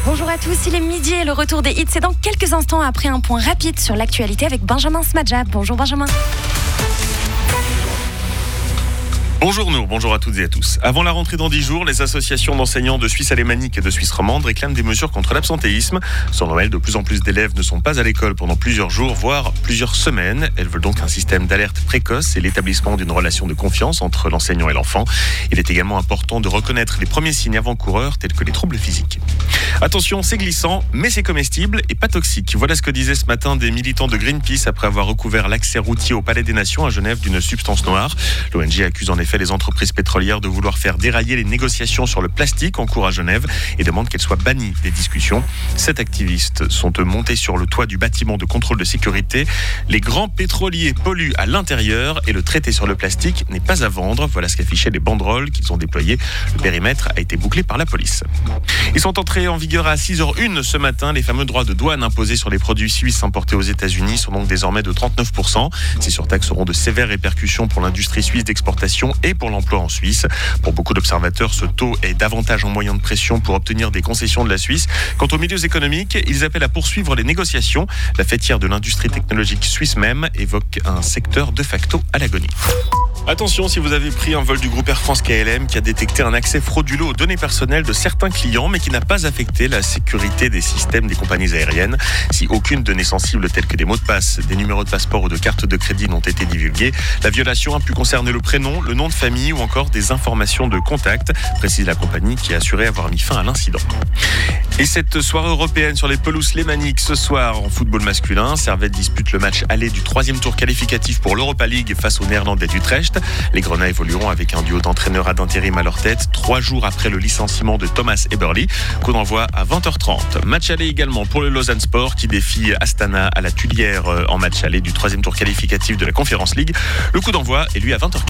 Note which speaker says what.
Speaker 1: Bonjour à tous, il est midi et le retour des hits, c'est dans quelques instants après un point rapide sur l'actualité avec Benjamin Smadja. Bonjour Benjamin.
Speaker 2: Bonjour Nour, bonjour à toutes et à tous. Avant la rentrée dans 10 jours, les associations d'enseignants de Suisse alémanique et de Suisse romande réclament des mesures contre l'absentéisme. Sans Noël, de plus en plus d'élèves ne sont pas à l'école pendant plusieurs jours, voire plusieurs semaines. Elles veulent donc un système d'alerte précoce et l'établissement d'une relation de confiance entre l'enseignant et l'enfant. Il est également important de reconnaître les premiers signes avant-coureurs tels que les troubles physiques. Attention, c'est glissant, mais c'est comestible et pas toxique. Voilà ce que disaient ce matin des militants de Greenpeace après avoir recouvert l'accès routier au Palais des Nations à Genève d'une substance noire. L'ONG accuse en effet les entreprises pétrolières de vouloir faire dérailler les négociations sur le plastique en cours à Genève et demande qu'elles soient bannies des discussions. 7 activistes sont montés sur le toit du bâtiment de contrôle de sécurité. Les grands pétroliers polluent à l'intérieur et le traité sur le plastique n'est pas à vendre. Voilà ce qu'affichaient les banderoles qu'ils ont déployées. Le périmètre a été bouclé par la police. Ils sont entrés en vigueur à 6h01 ce matin. Les fameux droits de douane imposés sur les produits suisses importés aux États-Unis sont donc désormais de 39%. Ces surtaxes auront de sévères répercussions pour l'industrie suisse d'exportation et pour l'emploi en Suisse. Pour beaucoup d'observateurs, ce taux est davantage un moyen de pression pour obtenir des concessions de la Suisse. Quant aux milieux économiques, ils appellent à poursuivre les négociations. La fêtière de l'industrie technologique suisse même évoque un secteur de facto à l'agonie. Attention, si vous avez pris un vol du groupe Air France KLM qui a détecté un accès frauduleux aux données personnelles de certains clients mais qui n'a pas affecté la sécurité des systèmes des compagnies aériennes. Si aucune donnée sensible telle que des mots de passe, des numéros de passeport ou de carte de crédit n'ont été divulgués, la violation a pu concerner le prénom, le nom de famille ou encore des informations de contact, précise la compagnie qui a assuré avoir mis fin à l'incident. Et cette soirée européenne sur les pelouses lémaniques ce soir en football masculin, Servette dispute le match aller du 3e tour qualificatif pour l'Europa League face aux Néerlandais d'Utrecht. Les Grenats évolueront avec un duo d'entraîneurs ad intérim à leur tête 3 jours après le licenciement de Thomas Eberle. Coup d'envoi à 20h30. Match aller également pour le Lausanne Sport qui défie Astana à la Tuilière en match aller du 3e tour qualificatif de la Conference League. Le coup d'envoi est lui à 20h15.